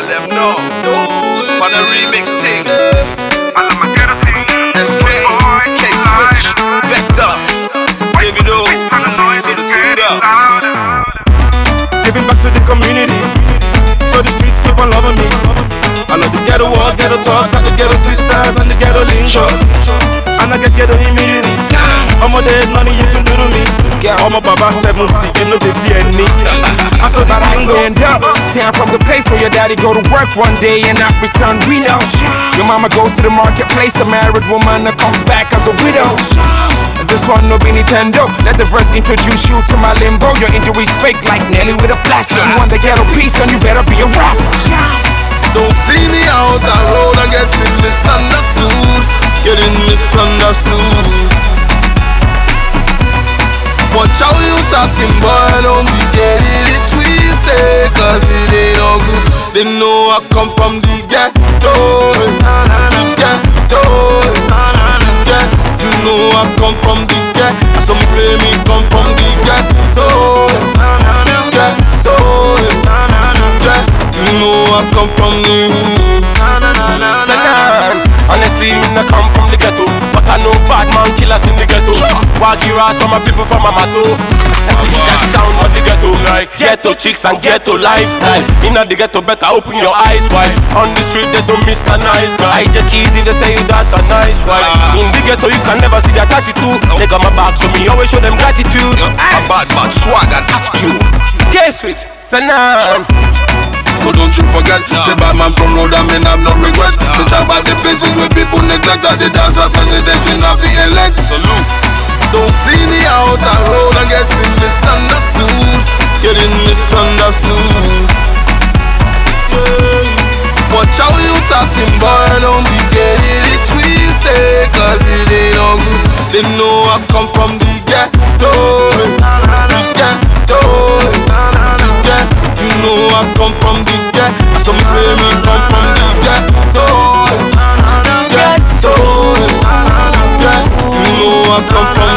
Tell them no. On a remix thing. SK, K-Switch, Vector, Davido, so the two up. Giving back to the community, so the streets keep on loving me. I love the ghetto walk, ghetto talk, got the ghetto sisters and the ghetto lingo. And I get ghetto immunity. I'm on there's nothing you can do to me. I'm a Baba 70, you know the VNE. I saw the tingo. See, I'm from the place where your daddy go to work one day and not return. We know. Your mama goes to the marketplace, a married woman that comes back as a widow. This one no be Nintendo. Let the verse introduce you to my limbo. Your injuries fake like Nelly with a plaster. You want the ghetto piece, then you better be a rapper. Don't see me out the road and getting misunderstood. Getting misunderstood. Watch how you talking, boy, don't be getting it twisted. Cause it ain't all good. They know I come from the ghetto. The ghetto. You know I come from the ghetto. I saw me say me come from the ghetto. Ghetto. You know I come from the honestly, I come from the ghetto, but I know bad man killers in the ghetto. Waggy ras on my people from Amato. That sound of the ghetto, like ghetto chicks and ghetto lifestyle. In the ghetto, better open your eyes wide. On the street, they don't miss the nice guy. Hide your keys if they tell you that's a nice ride. In the ghetto, you can never see that attitude. They got my back, so me always show them gratitude. A bad man, swag and attitude. K-Switch, Sanan. So don't you forget, say bad man from road and men have no regret. They talk about the places where people neglect, that they dance at presentation of the elect. Salute. Don't see me out the road and getting misunderstood. Getting misunderstood. Yeah. Watch how you talking, boy, don't be getting it twisted. Cause it ain't all good. They know I come from the ghetto. The ghetto. You know I come from the ghetto. I saw me say me come from the ghetto. Ghetto. You know I come from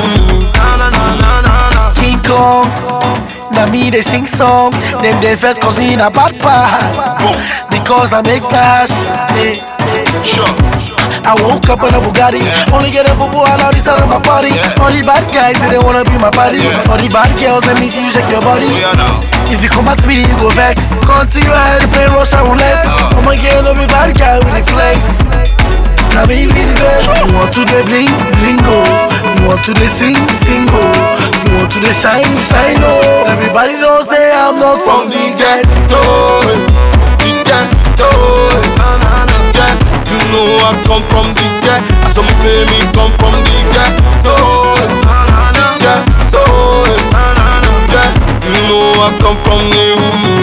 the King Kong. Now me they sing song. Them they first cause me in a bad pass. Because I make pass. Sure. I woke up on a Bugatti. Only get a boo out of this out of my body. All the bad guys say they wanna be my body. All the bad girls let me see you shake your body. If you come at me, you go vex. Gone to your head, play Russian roulette. I'ma get no be bad guy with the flex. Now me be the best. You want to the bling, blingo. You want to the sing, single. You want to the shine, shine, oh. Everybody knows say I'm not from the ghetto. The ghetto. You know I come from the ghetto. I saw me say me come from the ghetto. Ghetto. You know I come from the